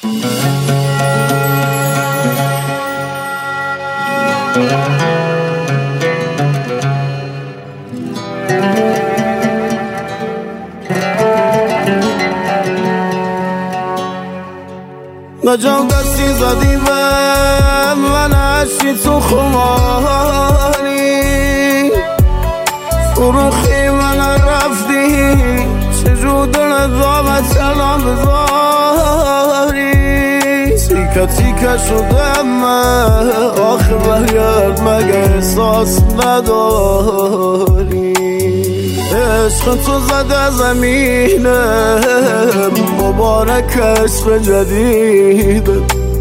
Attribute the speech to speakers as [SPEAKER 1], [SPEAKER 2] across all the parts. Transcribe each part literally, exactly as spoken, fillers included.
[SPEAKER 1] نجام دستی زدی به من عشقی تو خماری فروخی من رفتی چجور دلت دامت سلام بذاری تیکه تیکه شدم من آخه برگرد مگه احساس نداری عشق تو زده زمینه مبارک عشق جدید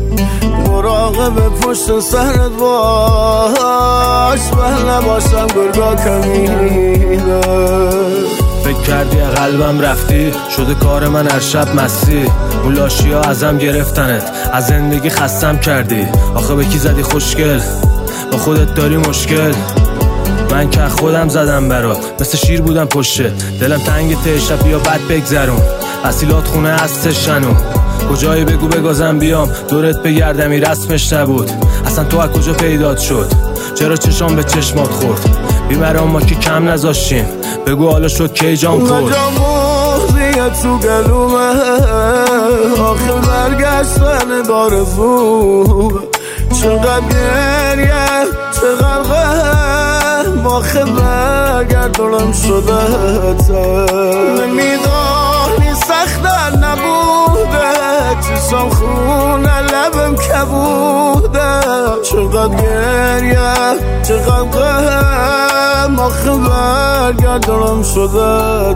[SPEAKER 1] مراقب پشت سرت باش من نباشم گرگا کمینه
[SPEAKER 2] فکر کردی قلبم رفتی شده کار من هر شب مستی اون لاشی ها ازم گرفتنت از زندگی خستم کردی آخه به کی زدی خوشگل با خودت داری مشکل من که خودم زدم برات مثل شیر بودم پشته دلم تنگ ته شب بیا بد بگذرون اصیلات خونه هست شنو کجایی بگو بگازم بیام دورت بگردمی رسمش نبود اصلا تو از کجا پیدات شد چرا چشام به چشمات خورد بیمرام ما که کم نذاشتیم بگو حالا شد کی جام خورد
[SPEAKER 1] نجام موزیه تو گلومه آخه برگشتن داره زوبه چقدر گریه چقدر غم آخه برگردونم شده نمیدانی سخته نبوده چشم خونه لبم کبوده چقدر گریه چقدر غم آخه برگردونم شده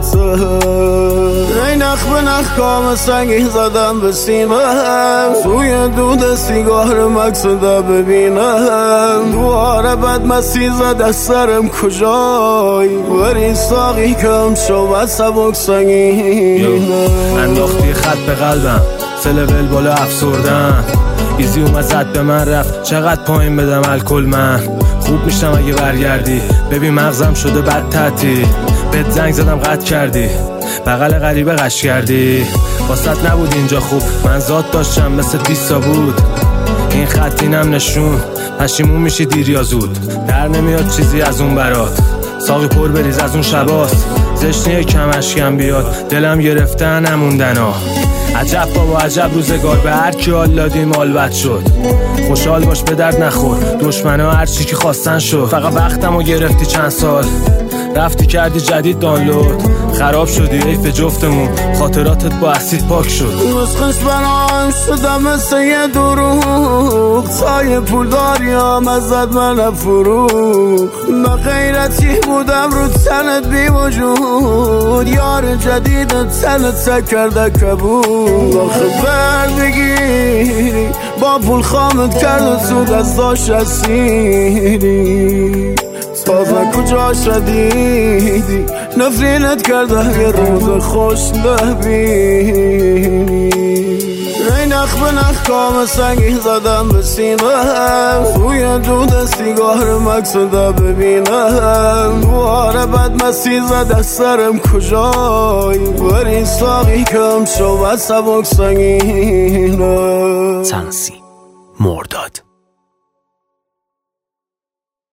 [SPEAKER 1] ای نخ به نخ کام سنگی زدم به سیمم توی دود سیگار مقصده ببینم دواره بد مسی زده سرم کجایی بری ساقی کم شو و سبک سنگینم
[SPEAKER 2] انداختی خط به قلبم سلول بالا افسردن ایزی اومد زد به من رفت چقدر پایین بدم الکل من خوب میشتم اگه برگردی ببین مغزم شده بد تعطیل بهت زنگ زدم قطع کردی بغل غریبه قش کردی واسط نبود اینجا خوب من ذات داشتم مثل دیستا بود این خط اینم نشون پشیمون میشی دیر یا زود در نمیاد چیزی از اون برات ساقی پر بریز از اون شباست زشنیه کم اشکم بیاد دلم گرفته نموندن ها عجب بابا عجب روزگار به هر کی حال دادیم حال بد شد خوشحال باش به درد نخور دشمنا هر چی که خواستن شد فقط وقتمو گرفتی چند سال رفتی کردی جدید دانلود خراب شدی حیف جفتمون خاطراتت با اسید پاک شد
[SPEAKER 1] نسخش بنام شدم مثل یه دروغ سایه پول داریم ازت من فروغ من غیرتی بودم رو تنت بی وجود یار جدیدت تنت تک کرده کبود آخه بردگیری با پول خامت کرد سود از داشت اسیری تازه کجا شدیدی نفرینت کرده یه روز خوش نبینی ای نخ به نخ کام سنگی زدم به سیمم روی دود سیگار مقصده ببینم دواره بد مسی زده سرم کجایی بری ساقی کم شو و سبک سنگینم
[SPEAKER 3] سنسی مرداد